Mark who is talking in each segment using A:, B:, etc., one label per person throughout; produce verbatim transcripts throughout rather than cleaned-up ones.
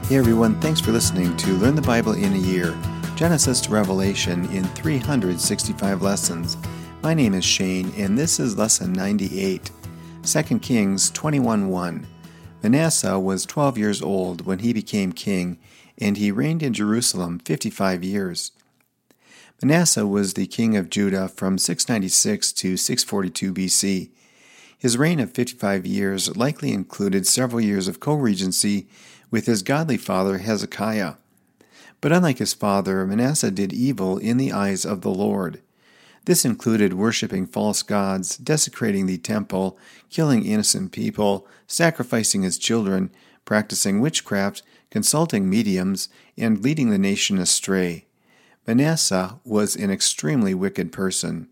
A: Hey everyone, thanks for listening to Learn the Bible in a Year, Genesis to Revelation in three hundred sixty-five lessons. My name is Shane, and this is Lesson ninety-eight, Second Kings twenty-one one. Manasseh was twelve years old when he became king, and he reigned in Jerusalem fifty-five years. Manasseh was the king of Judah from six ninety-six to six forty-two B C. His reign of fifty-five years likely included several years of co-regency with his godly father Hezekiah. But unlike his father, Manasseh did evil in the eyes of the Lord. This included worshiping false gods, desecrating the temple, killing innocent people, sacrificing his children, practicing witchcraft, consulting mediums, and leading the nation astray. Manasseh was an extremely wicked person.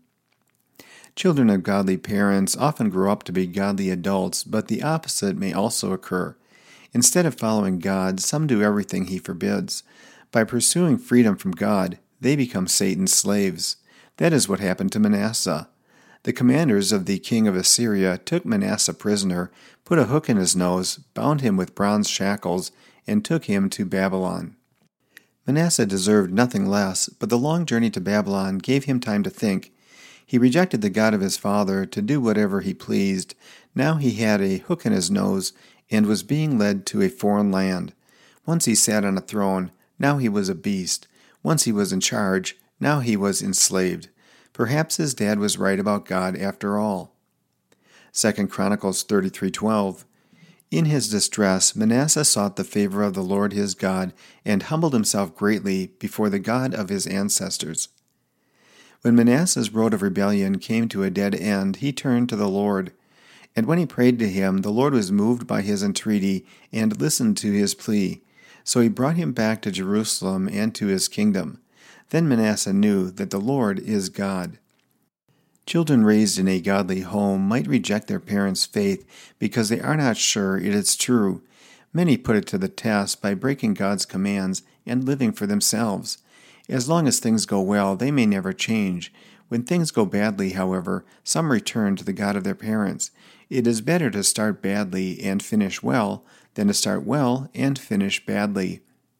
A: Children of godly parents often grow up to be godly adults, but the opposite may also occur. Instead of following God, some do everything He forbids. By pursuing freedom from God, they become Satan's slaves. That is what happened to Manasseh. The commanders of the king of Assyria took Manasseh prisoner, put a hook in his nose, bound him with bronze shackles, and took him to Babylon. Manasseh deserved nothing less, but the long journey to Babylon gave him time to think. He rejected the God of his father to do whatever he pleased. Now he had a hook in his nose and was being led to a foreign land. Once he sat on a throne, now he was a beast. Once he was in charge, now he was enslaved. Perhaps his dad was right about God after all. Second Chronicles thirty-three twelve. In his distress, Manasseh sought the favor of the Lord his God and humbled himself greatly before the God of his ancestors. When Manasseh's road of rebellion came to a dead end, he turned to the Lord. And when he prayed to him, the Lord was moved by his entreaty and listened to his plea. So he brought him back to Jerusalem and to his kingdom. Then Manasseh knew that the Lord is God. Children raised in a godly home might reject their parents' faith because they are not sure it is true. Many put it to the test by breaking God's commands and living for themselves. As long as things go well, they may never change. When things go badly, however, some return to the God of their parents. It is better to start badly and finish well than to start well and finish badly.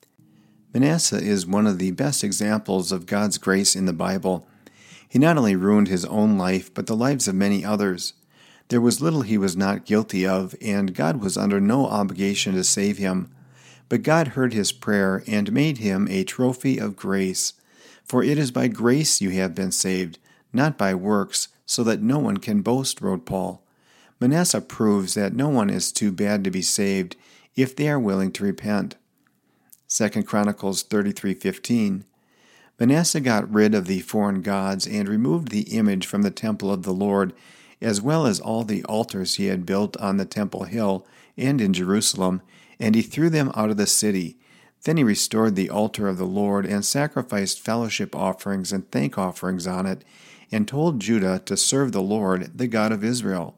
A: Manasseh is one of the best examples of God's grace in the Bible. He not only ruined his own life, but the lives of many others. There was little he was not guilty of, and God was under no obligation to save him. But God heard his prayer and made him a trophy of grace. For it is by grace you have been saved, not by works, so that no one can boast, wrote Paul. Manasseh proves that no one is too bad to be saved if they are willing to repent. Second Chronicles thirty-three fifteen. Manasseh got rid of the foreign gods and removed the image from the temple of the Lord, as well as all the altars he had built on the temple hill and in Jerusalem, and he threw them out of the city. Then he restored the altar of the Lord and sacrificed fellowship offerings and thank offerings on it, and told Judah to serve the Lord, the God of Israel.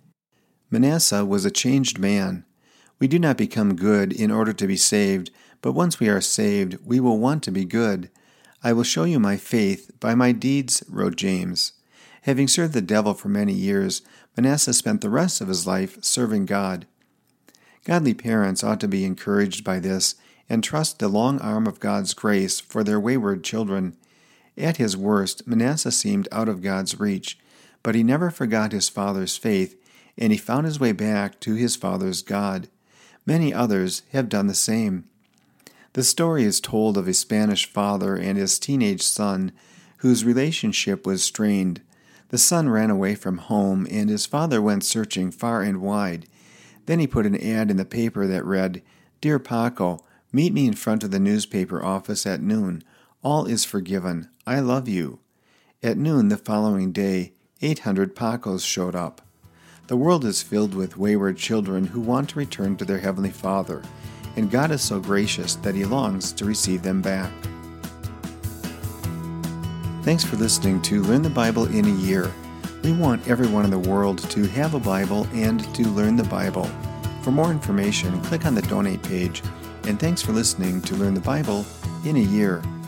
A: Manasseh was a changed man. We do not become good in order to be saved, but once we are saved, we will want to be good. I will show you my faith by my deeds, wrote James. Having served the devil for many years, Manasseh spent the rest of his life serving God. Godly parents ought to be encouraged by this and trust the long arm of God's grace for their wayward children. At his worst, Manasseh seemed out of God's reach, but he never forgot his father's faith, and he found his way back to his father's God. Many others have done the same. The story is told of a Spanish father and his teenage son, whose relationship was strained. The son ran away from home, and his father went searching far and wide. Then he put an ad in the paper that read, "Dear Paco, meet me in front of the newspaper office at noon. All is forgiven. I love you." At noon the following day, eight hundred Pacos showed up. The world is filled with wayward children who want to return to their Heavenly Father, and God is so gracious that He longs to receive them back. Thanks for listening to Learn the Bible in a Year. We want everyone in the world to have a Bible and to learn the Bible. For more information, click on the donate page. And thanks for listening to Learn the Bible in a Year.